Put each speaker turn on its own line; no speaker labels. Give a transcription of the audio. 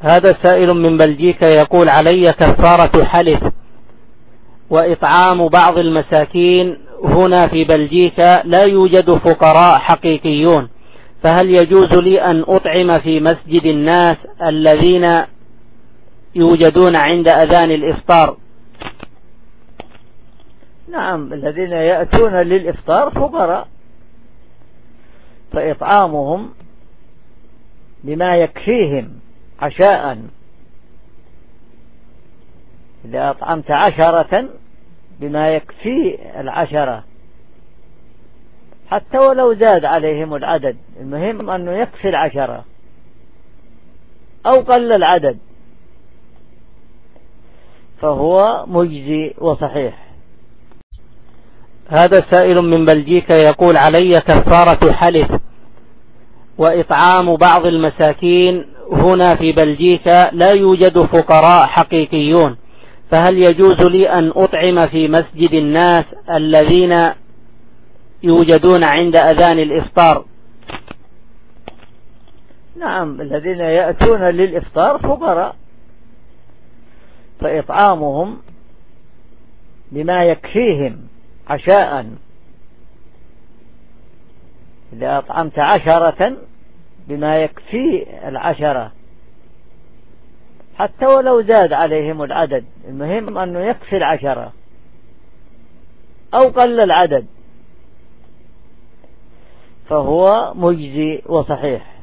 هذا سائل من بلجيكا يقول: علي كفارة حلف وإطعام بعض المساكين. هنا في بلجيكا لا يوجد فقراء حقيقيون، فهل يجوز لي أن أطعم في مسجد الناس الذين يوجدون عند أذان الإفطار؟
نعم، الذين يأتون للإفطار فقراء، فإطعامهم بما يكفيهم عشاء. إذا أطعمت 10 بما يكفي 10، حتى ولو زاد عليهم العدد، المهم أنه يكفي 10 أو قل العدد، فهو مجزي وصحيح.
هذا سائل من بلجيكا يقول: علي كفارة حلف وإطعام بعض المساكين. هنا في بلجيكا لا يوجد فقراء حقيقيون، فهل يجوز لي أن أطعم في مسجد الناس الذين يوجدون عند أذان الإفطار؟
نعم، الذين يأتون للإفطار فقراء، فإطعامهم بما يكفيهم عشاء. إذا أطعمت 10 بما يكفي 10، حتى ولو زاد عليهم العدد، المهم أنه يكفي 10 أو قل العدد، فهو مجزي وصحيح.